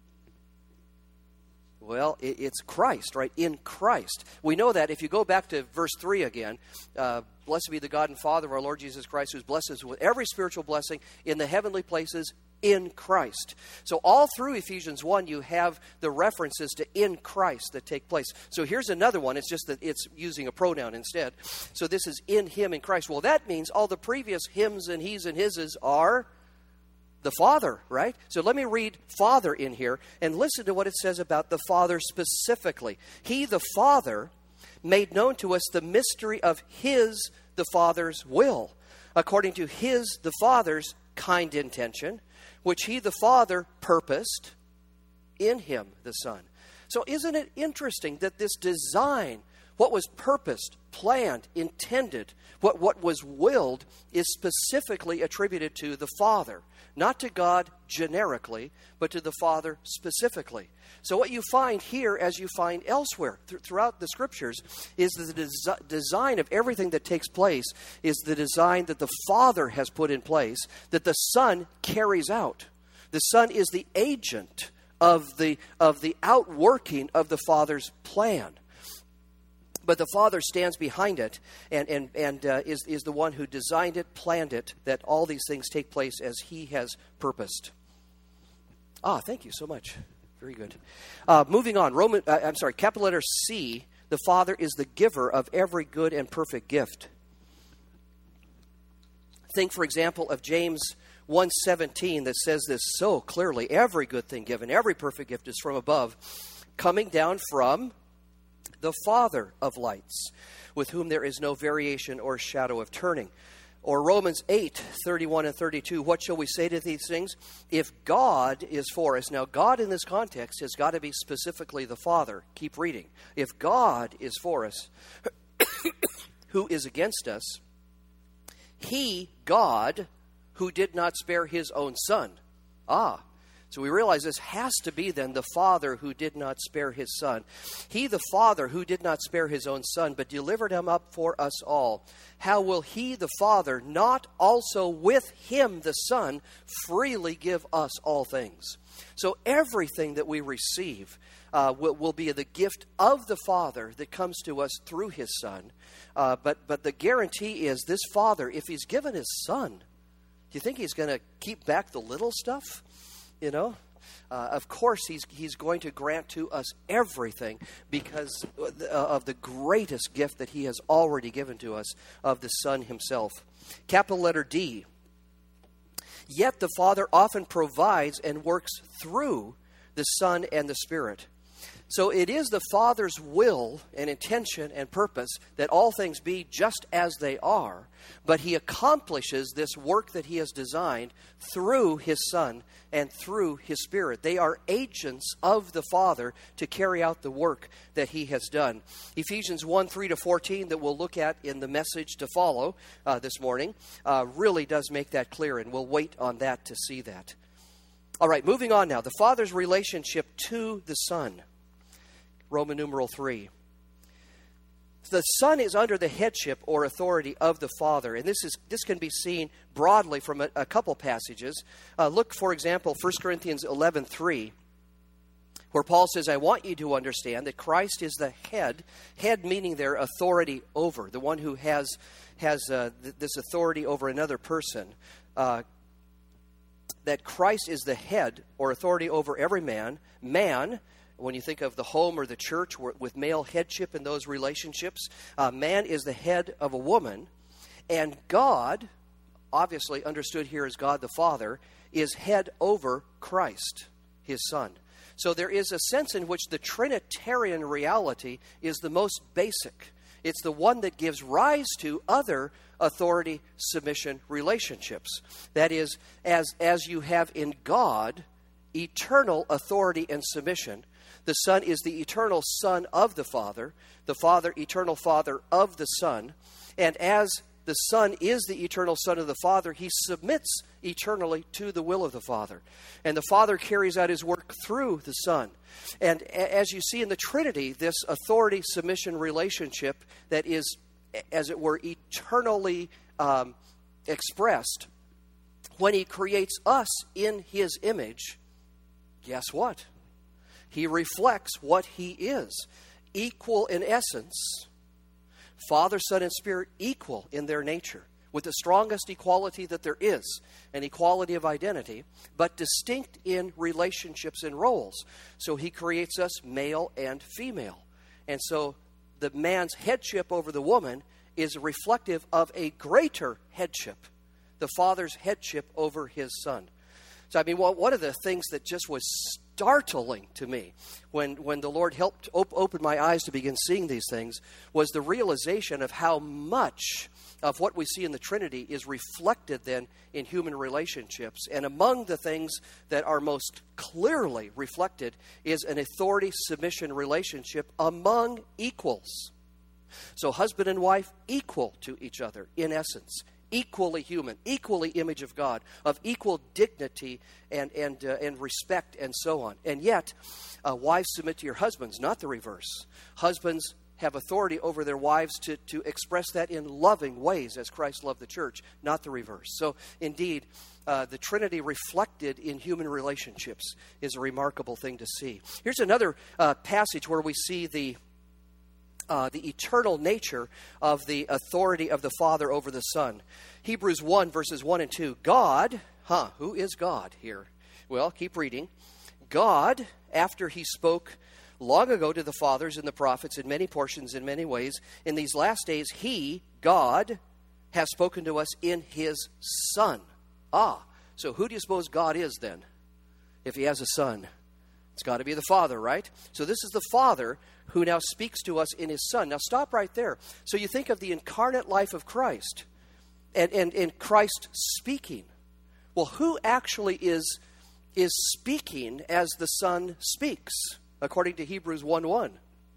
Well, it, it's Christ, right? In Christ. We know that if you go back to verse three again, uh, "Blessed be the God and Father of our Lord Jesus Christ, who's blessed us with every spiritual blessing in the heavenly places in Christ." So all through Ephesians one, you have the references to in Christ that take place. So here's another one. It's just that it's using a pronoun instead. So this is in him, in Christ. Well, that means all the previous hims and he's and his's are the Father, right? So let me read Father in here and listen to what it says about the Father specifically. He, the Father, made known to us the mystery of his, the Father's will, according to his, the Father's kind intention, which he, the Father, purposed in him, the Son. So isn't it interesting that this design, what was purposed, planned, intended, what, what was willed, is specifically attributed to the Father. Not to God generically, but to the Father specifically. So what you find here, as you find elsewhere th- throughout the Scriptures, is that the des- design of everything that takes place is the design that the Father has put in place, that the Son carries out. The Son is the agent of the, of the outworking of the Father's plan. But the Father stands behind it and, and, and uh, is, is the one who designed it, planned it, that all these things take place as he has purposed. Ah, thank you so much. Very good. Uh, moving on, Roman. Uh, I'm sorry, capital letter C, the Father is the giver of every good and perfect gift. Think, for example, of James one seventeen that says this so clearly. Every good thing given, every perfect gift is from above, coming down from the Father of lights, with whom there is no variation or shadow of turning. Or Romans eight, thirty-one and thirty-two, what shall we say to these things? If God is for us. Now, God in this context has got to be specifically the Father. Keep reading. If God is for us, who is against us? He, God, who did not spare his own Son. Ah, so we realize this has to be then the Father who did not spare his Son. He, the Father, who did not spare his own Son, but delivered him up for us all. How will he, the Father, not also with him, the Son, freely give us all things? So everything that we receive uh, will, will be the gift of the Father that comes to us through his Son. Uh, but, but the guarantee is this Father, if he's given his Son, do you think he's going to keep back the little stuff? You know, Uh, of course, he's, he's going to grant to us everything because of the greatest gift that he has already given to us of the Son himself. Capital letter D. Yet the Father often provides and works through the Son and the Spirit. So it is the Father's will and intention and purpose that all things be just as they are, but he accomplishes this work that he has designed through his Son and through his Spirit. They are agents of the Father to carry out the work that he has done. Ephesians one, three to fourteen, that we'll look at in the message to follow uh, this morning, uh, really does make that clear, and we'll wait on that to see that. All right, moving on now. The Father's relationship to the Son. Roman numeral three. The Son is under the headship or authority of the Father. And this is this can be seen broadly from a, a couple passages. Uh, look, for example, First Corinthians eleven three, where Paul says, I want you to understand that Christ is the head, head meaning their authority over, the one who has, has uh, th- this authority over another person. Uh, that Christ is the head or authority over every man. Man, when you think of the home or the church with male headship in those relationships, uh, man is the head of a woman. And God, obviously understood here as God the Father, is head over Christ, his Son. So there is a sense in which the Trinitarian reality is the most basic. It's the one that gives rise to other authority submission relationships. That is, as, as you have in God eternal authority and submission, the Son is the eternal Son of the Father, the Father, eternal Father of the Son. And as the Son is the eternal Son of the Father, he submits eternally to the will of the Father. And the Father carries out his work through the Son. And as you see in the Trinity, this authority-submission relationship that is, as it were, eternally um, expressed, when he creates us in his image, guess what? He reflects what he is, equal in essence. Father, Son, and Spirit equal in their nature, with the strongest equality that there is, an equality of identity, but distinct in relationships and roles. So he creates us male and female. And so the man's headship over the woman is reflective of a greater headship, the Father's headship over his Son. So, I mean, one of the things that just was startling to me when, when the Lord helped op- open my eyes to begin seeing these things was the realization of how much of what we see in the Trinity is reflected then in human relationships. And among the things that are most clearly reflected is an authority-submission relationship among equals. So husband and wife equal to each other in essence. Equally human, equally image of God, of equal dignity and and uh, and respect and so on. And yet, uh, wives submit to your husbands, not the reverse. Husbands have authority over their wives to, to express that in loving ways as Christ loved the church, not the reverse. So indeed, uh, the Trinity reflected in human relationships is a remarkable thing to see. Here's another uh, passage where we see the Uh, the eternal nature of the authority of the Father over the Son. Hebrews one, verses one and two. God, huh, who is God here? Well, keep reading. God, after he spoke long ago to the fathers and the prophets in many portions, in many ways, in these last days, he, God, has spoken to us in his Son. Ah, so who do you suppose God is then, if he has a Son? It's got to be the Father, right? So this is the Father who now speaks to us in his Son. Now stop right there. So you think of the incarnate life of Christ and, and, and Christ speaking. Well, who actually is, is speaking as the Son speaks, according to Hebrews one one?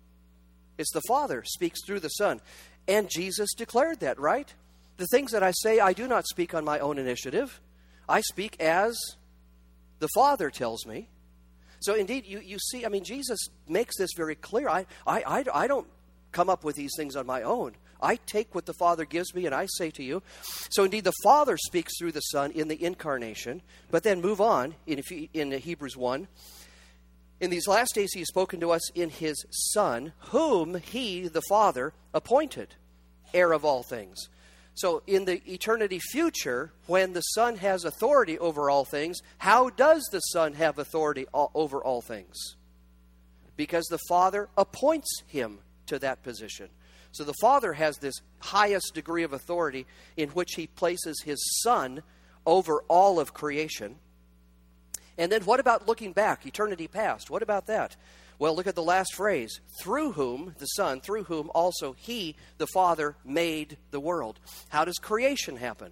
It's the Father speaks through the Son. And Jesus declared that, right? The things that I say, I do not speak on my own initiative. I speak as the Father tells me. So indeed, you, you see, I mean, Jesus makes this very clear. I, I, I, I don't come up with these things on my own. I take what the Father gives me and I say to you. So indeed, the Father speaks through the Son in the incarnation. But then move on in, in Hebrews one. In these last days, he has spoken to us in his Son, whom he, the Father, appointed, heir of all things. So in the eternity future, when the Son has authority over all things, how does the Son have authority all, over all things? Because the Father appoints him to that position. So the Father has this highest degree of authority in which he places his Son over all of creation. And then what about looking back, eternity past? What about that? Well, look at the last phrase. Through whom, the Son, through whom also he, the Father, made the world. How does creation happen?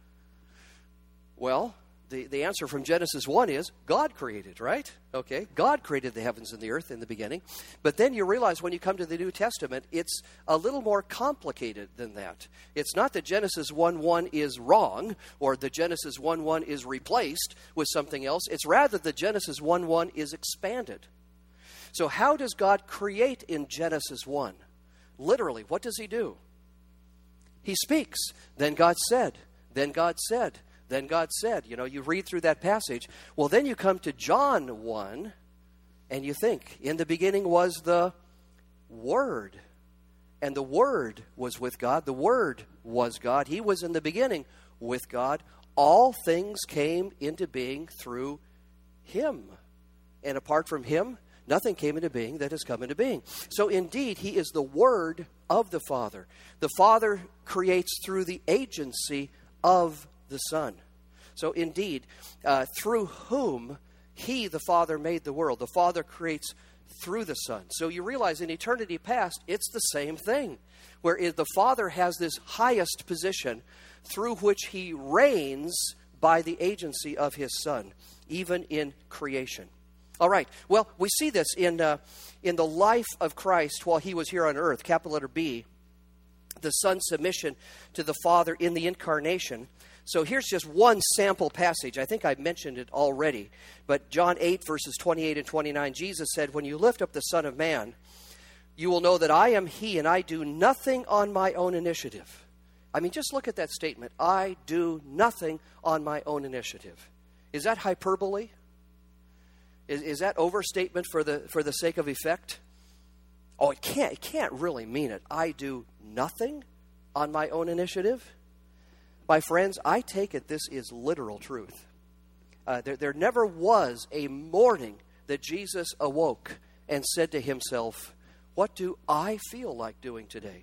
Well, the, the answer from Genesis one is God created, right? Okay, God created the heavens and the earth in the beginning. But then you realize when you come to the New Testament, it's a little more complicated than that. It's not that Genesis one one is wrong, or the Genesis one one is replaced with something else. It's rather that Genesis one one is expanded. So how does God create in Genesis one? Literally, what does he do? He speaks. Then God said. Then God said. Then God said. You know, you read through that passage. Well, then you come to John one, and you think, in the beginning was the Word. And the Word was with God. The Word was God. He was in the beginning with God. All things came into being through him. And apart from him, nothing came into being that has come into being. So indeed, he is the Word of the Father. The Father creates through the agency of the Son. So indeed, uh, through whom he, the Father, made the world. The Father creates through the Son. So you realize in eternity past, it's the same thing. Where the Father has this highest position through which he reigns by the agency of his Son, even in creation. All right. Well, we see this in uh, in the life of Christ while he was here on earth. Capital letter B, the Son's submission to the Father in the incarnation. So here's just one sample passage. I think I mentioned it already. But John eight, verses twenty-eight and twenty-nine, Jesus said, "When you lift up the Son of Man, you will know that I am he, and I do nothing on my own initiative." I mean, just look at that statement. I do nothing on my own initiative. Is that hyperbole? Is, is that overstatement for the for the sake of effect? Oh, it can't, it can't really mean it. I do nothing on my own initiative. My friends, I take it this is literal truth. Uh, there, there never was a morning that Jesus awoke and said to himself, "What do I feel like doing today?"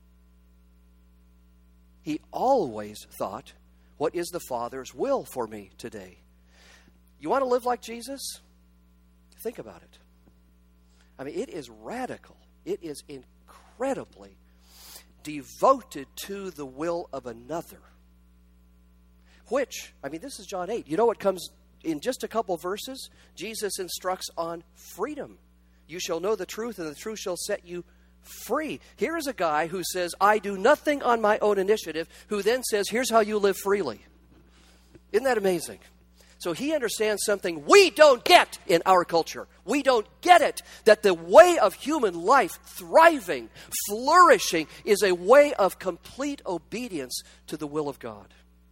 He always thought, "What is the Father's will for me today?" You want to live like Jesus? Think about it. I mean, it is radical. It is incredibly devoted to the will of another. Which, I mean, this is John eight. You know what comes in just a couple verses? Jesus instructs on freedom. You shall know the truth, and the truth shall set you free. Here is a guy who says, I do nothing on my own initiative, who then says, here's how you live freely. Isn't that amazing? So he understands something we don't get in our culture. We don't get it, that the way of human life, thriving, flourishing, is a way of complete obedience to the will of God.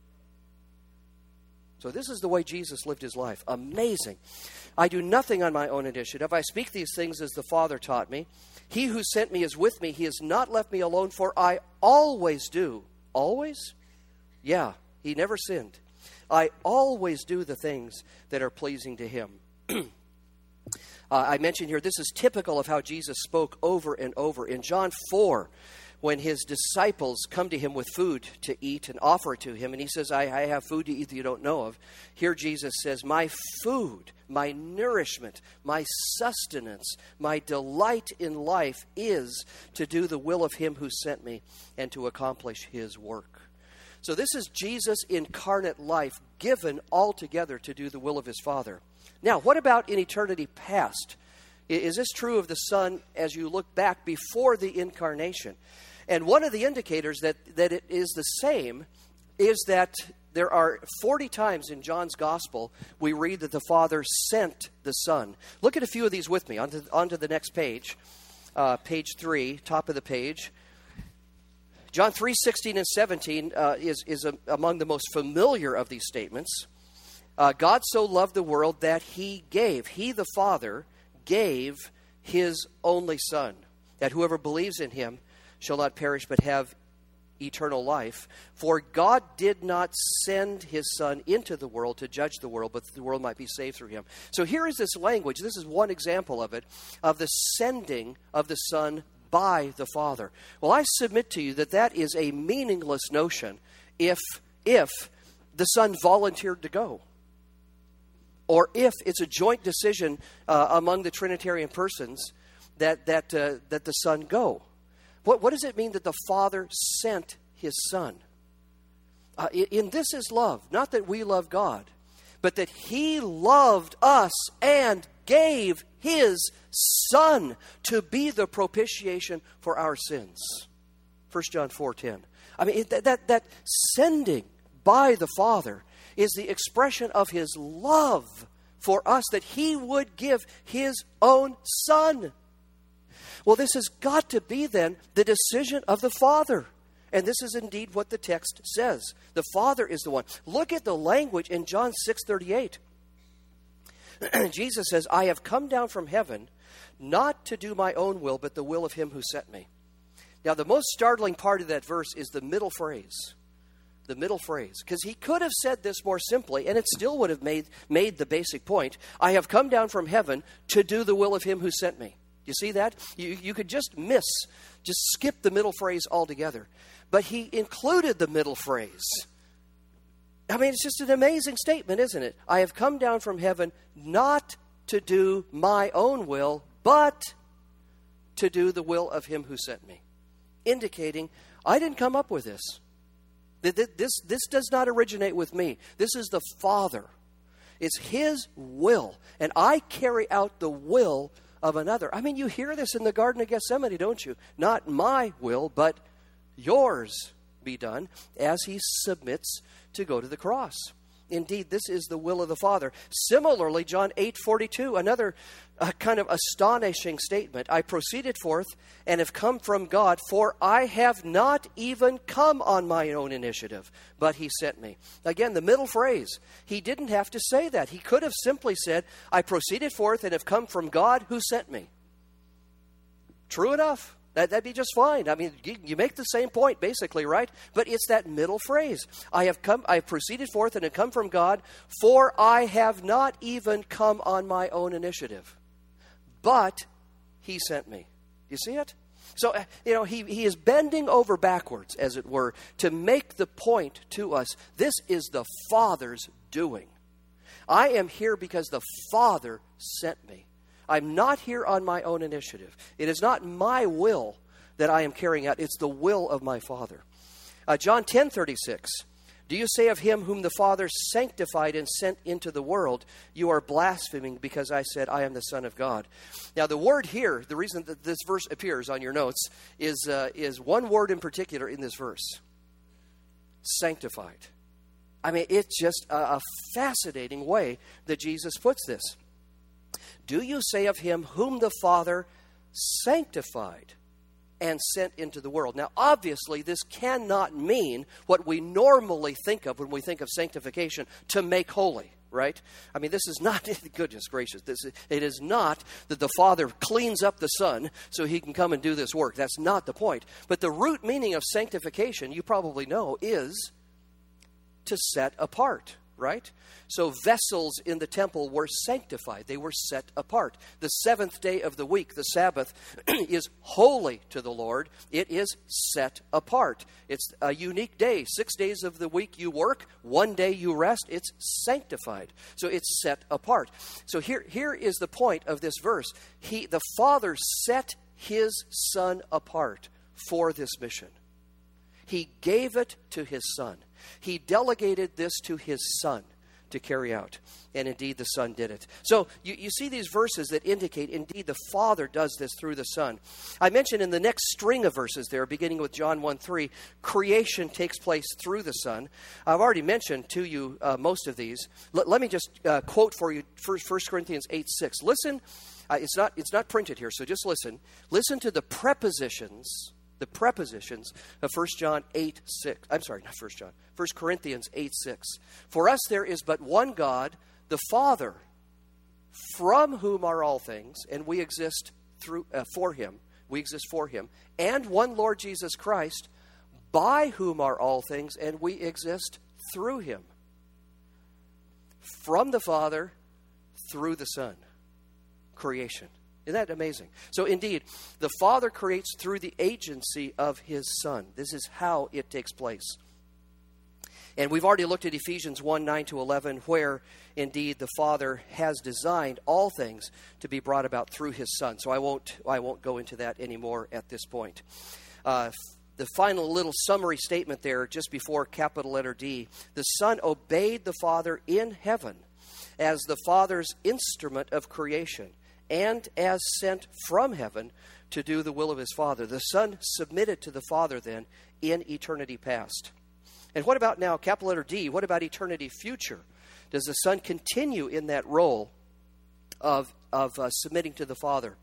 So this is the way Jesus lived his life. Amazing. I do nothing on my own initiative. I speak these things as the Father taught me. He who sent me is with me. He has not left me alone, for I always do. Always? Yeah, he never sinned. I always do the things that are pleasing to him. uh, I mentioned here, this is typical of how Jesus spoke over and over. In John four, when his disciples come to him with food to eat and offer it to him, and he says, I, I have food to eat that you don't know of. Here Jesus says, my food, my nourishment, my sustenance, my delight in life is to do the will of him who sent me and to accomplish his work. So this is Jesus' incarnate life given altogether to do the will of his Father. Now, what about in eternity past? Is this true of the Son as you look back before the incarnation? And one of the indicators that, that it is the same is that there are forty times in John's Gospel we read that the Father sent the Son. Look at a few of these with me. On to, on to the next page, uh, page three, top of the page. John three, sixteen and seventeen uh, is, is a, among the most familiar of these statements. Uh, God so loved the world that he gave, he the Father gave his only Son, that whoever believes in him shall not perish but have eternal life. For God did not send his Son into the world to judge the world, but that the world might be saved through him. So here is this language. This is one example of it, of the sending of the Son by the Father. Well, I submit to you that that is a meaningless notion if, if the Son volunteered to go, or if it's a joint decision uh, among the Trinitarian persons that, that, uh, that the Son go. What, what does it mean that the Father sent his Son? Uh, in this is love, not that we love God, but that he loved us and gave his Son to be the propitiation for our sins. First John four ten. I mean, that, that, that sending by the Father is the expression of his love for us, that he would give his own Son. Well, this has got to be then the decision of the Father. And this is indeed what the text says. The Father is the one. Look at the language in John six thirty-eight. Jesus says, I have come down from heaven not to do my own will, but the will of him who sent me. Now, the most startling part of that verse is the middle phrase. The middle phrase. Because he could have said this more simply, and it still would have made, made the basic point. I have come down from heaven to do the will of him who sent me. You see that? You, you could just miss, just skip the middle phrase altogether. But he included the middle phrase. I mean, it's just an amazing statement, isn't it? I have come down from heaven not to do my own will, but to do the will of him who sent me. Indicating, I didn't come up with this. This, this does not originate with me. This is the Father. It's his will. And I carry out the will of another. I mean, you hear this in the Garden of Gethsemane, don't you? Not my will, but yours be done, as he submits to go to the cross. Indeed, this is the will of the Father. Similarly, John eight forty-two, another uh, kind of astonishing statement. I proceeded forth and have come from God, for I have not even come on my own initiative, but he sent me. Again, the middle phrase. He didn't have to say that. He could have simply said, I proceeded forth and have come from God who sent me. True enough. That, that'd be just fine. I mean, you, you make the same point, basically, right? But it's that middle phrase. I have come, I have proceeded forth and have come from God, for I have not even come on my own initiative, but he sent me. You see it? So, uh, you know, he, he is bending over backwards, as it were, to make the point to us. This is the Father's doing. I am here because the Father sent me. I'm not here on my own initiative. It is not my will that I am carrying out. It's the will of my Father. Uh, John ten thirty-six. Do you say of him whom the Father sanctified and sent into the world, you are blaspheming because I said, I am the Son of God? Now, the word here, the reason that this verse appears on your notes, is, uh, is one word in particular in this verse. Sanctified. I mean, it's just a, a fascinating way that Jesus puts this. Do you say of him whom the Father sanctified and sent into the world? Now, obviously, this cannot mean what we normally think of when we think of sanctification, to make holy, right? I mean, this is not, goodness gracious, this is, it is not that the Father cleans up the Son so he can come and do this work. That's not the point. But the root meaning of sanctification, you probably know, is to set apart, right? So vessels in the temple were sanctified. They were set apart. The seventh day of the week, the Sabbath, is holy to the Lord. It is set apart. It's a unique day. Six days of the week you work. One day you rest. It's sanctified. So it's set apart. So here, here is the point of this verse. He, the Father set his Son apart for this mission. He gave it to his Son. He delegated this to his Son to carry out. And indeed, the Son did it. So you, you see these verses that indicate, indeed, the Father does this through the Son. I mentioned in the next string of verses there, beginning with John one three, creation takes place through the Son. I've already mentioned to you uh, most of these. L- let me just uh, quote for you First Corinthians eight six. Listen, uh, it's not it's not printed here, so just listen. Listen to the prepositions The prepositions of First John eight six. I'm sorry, not First John. First Corinthians eight six. For us there is but one God, the Father, from whom are all things, and we exist through uh, for him. We exist for him. And one Lord Jesus Christ, by whom are all things, and we exist through him. From the Father, through the Son. Creation. Isn't that amazing? So indeed, the Father creates through the agency of his Son. This is how it takes place. And we've already looked at Ephesians one, nine to eleven, where indeed the Father has designed all things to be brought about through his Son. So I won't I won't go into that anymore at this point. Uh, the final little summary statement there, just before capital letter D, the Son obeyed the Father in heaven as the Father's instrument of creation, and as sent from heaven to do the will of his Father. The Son submitted to the Father then in eternity past. And what about now, capital letter D, what about eternity future? Does the Son continue in that role of, of uh, submitting to the Father?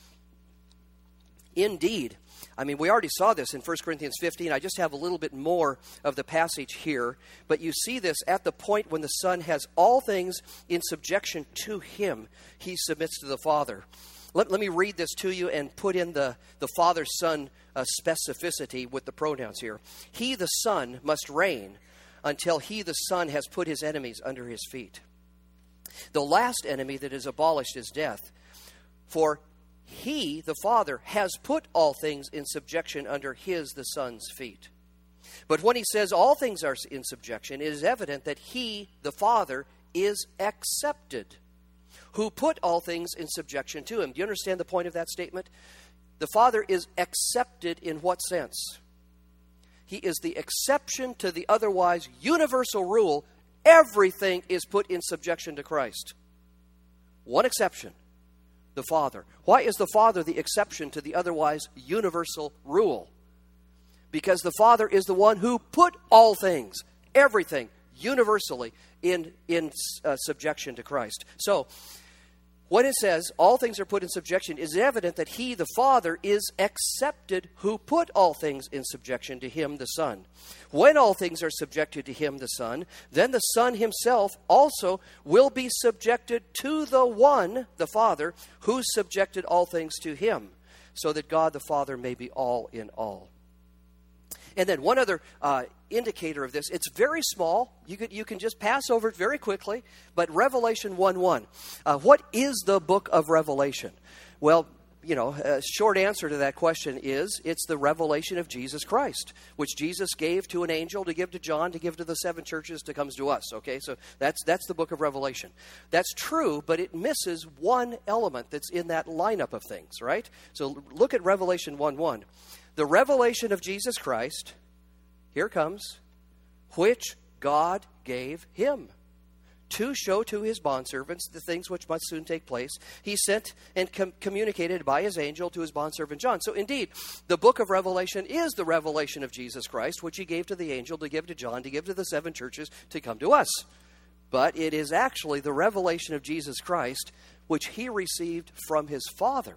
Indeed. I mean, we already saw this in First Corinthians fifteen. I just have a little bit more of the passage here. But you see this at the point when the Son has all things in subjection to him. He submits to the Father. Let, let me read this to you and put in the, the Father-Son uh, specificity with the pronouns here. He, the Son, must reign until he, the Son, has put his enemies under his feet. The last enemy that is abolished is death. For he, the Father, has put all things in subjection under his, the Son's feet. But when he says all things are in subjection, it is evident that he, the Father, is accepted, who put all things in subjection to him. Do you understand the point of that statement? The Father is accepted in what sense? He is the exception to the otherwise universal rule. Everything is put in subjection to Christ. One exception. The Father. Why is the Father the exception to the otherwise universal rule? Because the Father is the one who put all things, everything, universally in, in uh, subjection to Christ. So, when it says all things are put in subjection, it is evident that he, the Father, is accepted who put all things in subjection to him, the Son. When all things are subjected to him, the Son, then the Son himself also will be subjected to the one, the Father, who subjected all things to him, so that God the Father may be all in all. And then one other uh, indicator of this, it's very small. You can, you can just pass over it very quickly. But Revelation one one. Uh, what is the book of Revelation? Well, you know, a short answer to that question is it's the revelation of Jesus Christ, which Jesus gave to an angel to give to John, to give to the seven churches, to comes to us. Okay, so that's that's the book of Revelation. That's true, but it misses one element that's in that lineup of things, right? So look at Revelation one one. The revelation of Jesus Christ, here comes, which God gave him to show to his bondservants the things which must soon take place. He sent and com- communicated by his angel to his bondservant John. So indeed, the book of Revelation is the revelation of Jesus Christ, which he gave to the angel to give to John, to give to the seven churches, to come to us. But it is actually the revelation of Jesus Christ, which he received from his Father.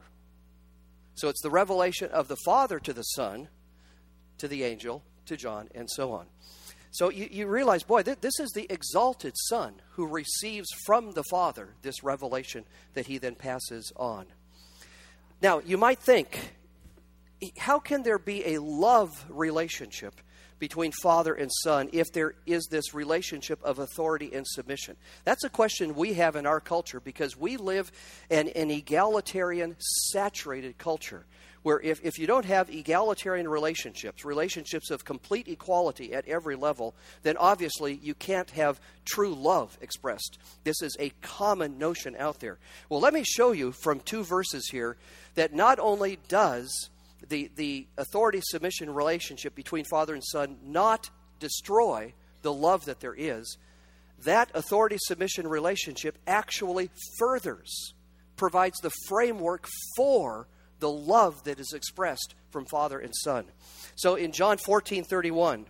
So it's the revelation of the Father to the Son, to the angel, to John, and so on. So you, you realize, boy, th- this is the exalted Son who receives from the Father this revelation that he then passes on. Now, you might think, how can there be a love relationship between Father and Son if there is this relationship of authority and submission? That's a question we have in our culture because we live in an egalitarian, saturated culture where if, if you don't have egalitarian relationships, relationships of complete equality at every level, then obviously you can't have true love expressed. This is a common notion out there. Well, let me show you from two verses here that not only does the, the authority-submission relationship between Father and Son not destroy the love that there is, that authority-submission relationship actually furthers, provides the framework for the love that is expressed from Father and Son. So in John fourteen thirty-one,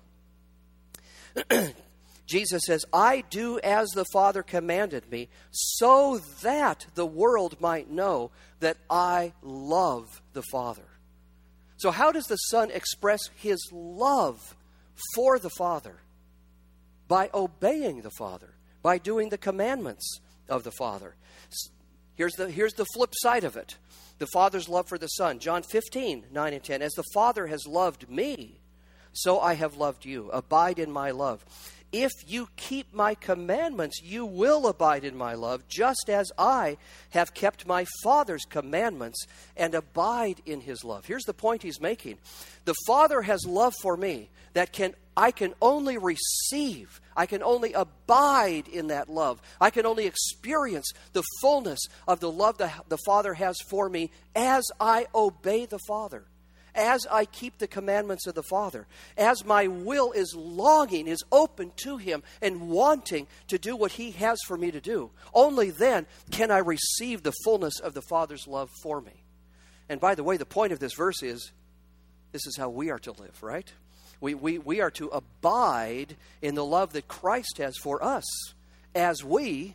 Jesus says, I do as the Father commanded me, so that the world might know that I love the Father. So how does the Son express his love for the Father? By obeying the Father, by doing the commandments of the Father. Here's the, here's the flip side of it. The Father's love for the Son. John fifteen, nine and ten. As the Father has loved me, so I have loved you. Abide in my love. If you keep my commandments, you will abide in my love, just as I have kept my Father's commandments and abide in his love. Here's the point he's making. The Father has love for me that can I can only receive. I can only abide in that love. I can only experience the fullness of the love that the Father has for me as I obey the Father. As I keep the commandments of the Father, as my will is longing, is open to him and wanting to do what he has for me to do, only then can I receive the fullness of the Father's love for me. And by the way, the point of this verse is, this is how we are to live, right? We, we, we are to abide in the love that Christ has for us as we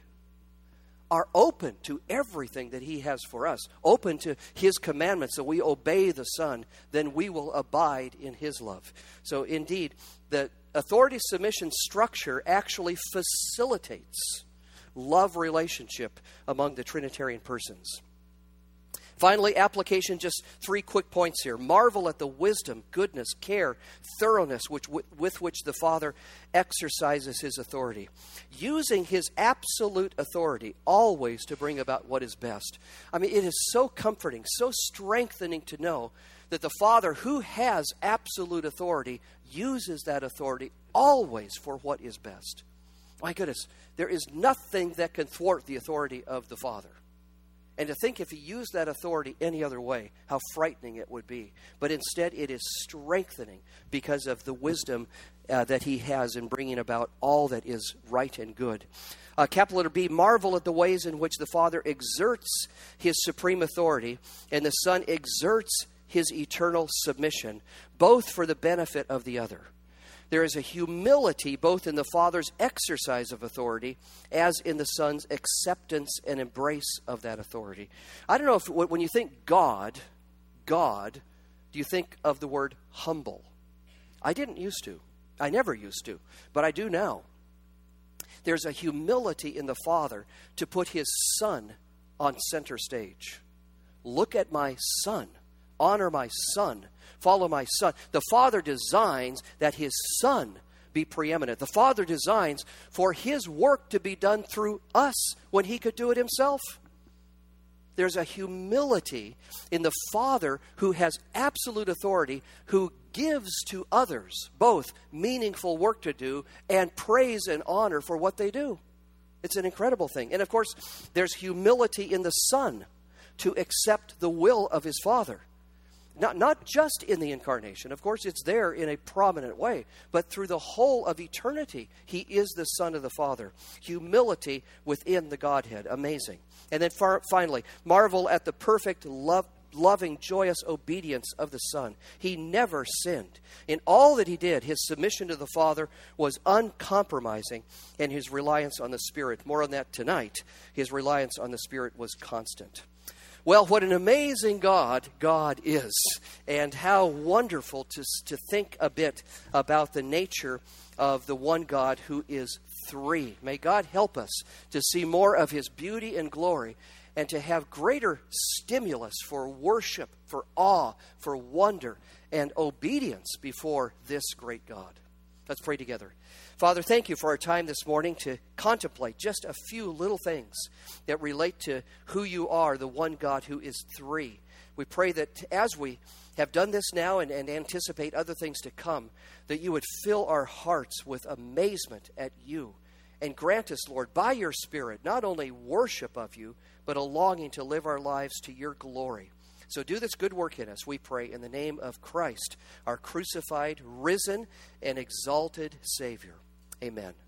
are open to everything that he has for us, open to his commandments, so we obey the Son, then we will abide in his love. So indeed, the authority submission structure actually facilitates love relationship among the Trinitarian persons. Finally, application, just three quick points here. Marvel at the wisdom, goodness, care, thoroughness which, with which the Father exercises his authority. Using his absolute authority always to bring about what is best. I mean, it is so comforting, so strengthening to know that the Father, who has absolute authority, uses that authority always for what is best. My goodness, there is nothing that can thwart the authority of the Father. And to think if he used that authority any other way, how frightening it would be. But instead, it is strengthening because of the wisdom uh, that he has in bringing about all that is right and good. Uh, capital letter B, marvel at the ways in which the Father exerts his supreme authority and the Son exerts his eternal submission, both for the benefit of the other. There is a humility both in the Father's exercise of authority as in the Son's acceptance and embrace of that authority. I don't know if when you think God, God, do you think of the word humble? I didn't used to. I never used to, but I do now. There's a humility in the Father to put his Son on center stage. Look at my Son. Honor my Son. Follow my Son. The Father designs that his Son be preeminent. The Father designs for his work to be done through us when he could do it himself. There's a humility in the Father who has absolute authority, who gives to others both meaningful work to do and praise and honor for what they do. It's an incredible thing. And of course, there's humility in the Son to accept the will of his Father. Not, not just in the incarnation. Of course, it's there in a prominent way. But through the whole of eternity, he is the Son of the Father. Humility within the Godhead. Amazing. And then far, finally, marvel at the perfect, love, loving, joyous obedience of the Son. He never sinned. In all that he did, his submission to the Father was uncompromising, and his reliance on the Spirit, more on that tonight, his reliance on the Spirit was constant. Well, what an amazing God God is, and how wonderful to, to think a bit about the nature of the one God who is three. May God help us to see more of his beauty and glory and to have greater stimulus for worship, for awe, for wonder, and obedience before this great God. Let's pray together. Father, thank you for our time this morning to contemplate just a few little things that relate to who you are, the one God who is three. We pray that as we have done this now and, and anticipate other things to come, that you would fill our hearts with amazement at you and grant us, Lord, by your Spirit, not only worship of you, but a longing to live our lives to your glory. So do this good work in us, we pray, in the name of Christ, our crucified, risen, and exalted Savior. Amen.